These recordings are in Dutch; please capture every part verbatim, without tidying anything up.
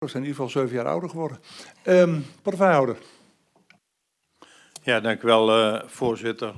We zijn in ieder geval zeven jaar ouder geworden. Um, portefeuillehouder. Ja, dank u wel, uh, voorzitter.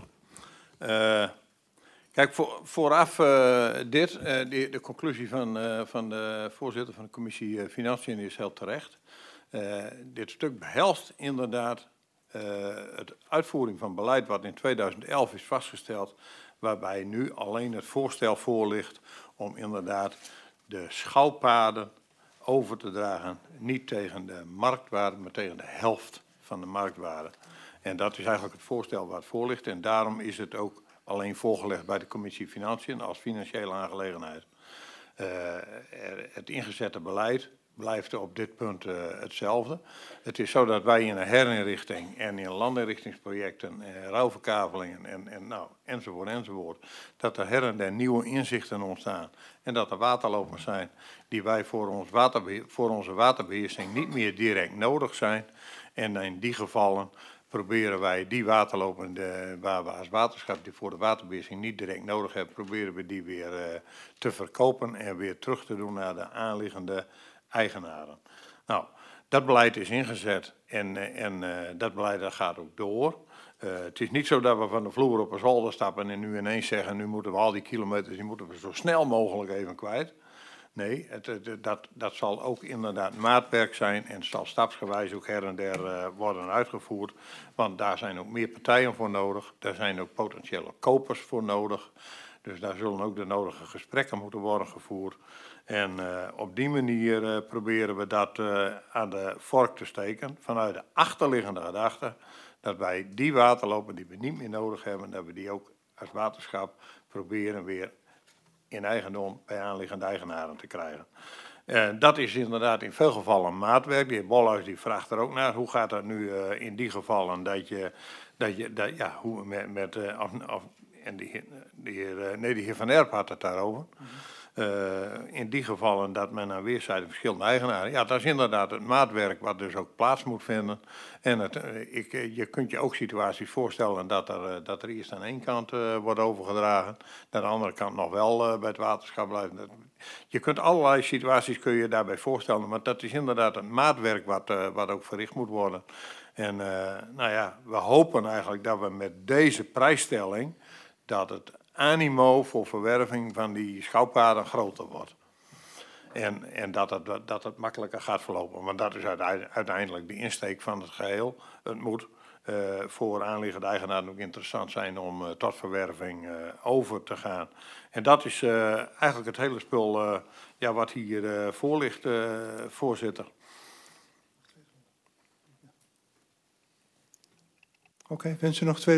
Uh, kijk, voor, vooraf uh, dit, uh, die, de conclusie van, uh, van de voorzitter van de commissie uh, Financiën is heel terecht. Uh, dit stuk behelst inderdaad uh, het uitvoering van beleid wat in tweeduizend elf is vastgesteld, waarbij nu alleen het voorstel voor ligt om inderdaad de schouwpaden over te dragen, niet tegen de marktwaarde, maar tegen de helft van de marktwaarde. En dat is eigenlijk het voorstel wat voor ligt en daarom is het ook alleen voorgelegd bij de commissie Financiën als financiële aangelegenheid. Uh, het ingezette beleid blijft op dit punt uh, hetzelfde. Het is zo dat wij in een herinrichting en in landinrichtingsprojecten, en ruilverkavelingen en, en nou, enzovoort enzovoort, dat er her en der nieuwe inzichten ontstaan en dat er waterlopers zijn die wij voor, ons waterbeheer, voor onze waterbeheersing niet meer direct nodig zijn. En in die gevallen proberen wij die waterlopen de, waar we als waterschap die voor de waterbeheersing niet direct nodig hebben, proberen we die weer uh, te verkopen en weer terug te doen naar de aanliggende eigenaren. Nou, dat beleid is ingezet en, en uh, dat beleid dat gaat ook door. Uh, het is niet zo dat we van de vloer op een zolder stappen en nu ineens zeggen, nu moeten we al die kilometers, die moeten we zo snel mogelijk even kwijt. Nee, het, het, dat, dat zal ook inderdaad maatwerk zijn en zal stapsgewijs ook her en der uh, worden uitgevoerd. Want daar zijn ook meer partijen voor nodig, daar zijn ook potentiële kopers voor nodig. Dus daar zullen ook de nodige gesprekken moeten worden gevoerd. En uh, op die manier uh, proberen we dat uh, aan de vork te steken vanuit de achterliggende gedachte dat wij die waterlopen die we niet meer nodig hebben, dat we die ook als waterschap proberen weer in eigendom bij aanliggende eigenaren te krijgen. Uh, dat is inderdaad in veel gevallen maatwerk. De heer Bolhuis die vraagt er ook naar. Hoe gaat dat nu uh, in die gevallen dat je, dat je dat, ja, hoe met, met uh, of, of, en die, die heer, uh, nee, de heer Van Erp had het daarover. Mm-hmm. Uh, in die gevallen dat men aan weerszijden verschillende eigenaren. Ja, dat is inderdaad het maatwerk wat dus ook plaats moet vinden. En het, uh, ik, uh, je kunt je ook situaties voorstellen dat er, uh, dat er eerst aan één kant uh, wordt overgedragen. Dat aan de andere kant nog wel uh, bij het waterschap blijft. Je kunt allerlei situaties kun je daarbij voorstellen. Maar dat is inderdaad het maatwerk wat, uh, wat ook verricht moet worden. En uh, nou ja, we hopen eigenlijk dat we met deze prijsstelling dat het animo voor verwerving van die schouwpaden groter wordt. En, en dat, het, dat het makkelijker gaat verlopen. Want dat is uiteindelijk de insteek van het geheel. Het moet uh, voor aanliggende eigenaren ook interessant zijn om uh, tot verwerving uh, over te gaan. En dat is uh, eigenlijk het hele spul uh, ja, wat hier uh, voor ligt, uh, voorzitter. Oké, okay, wens u nog twee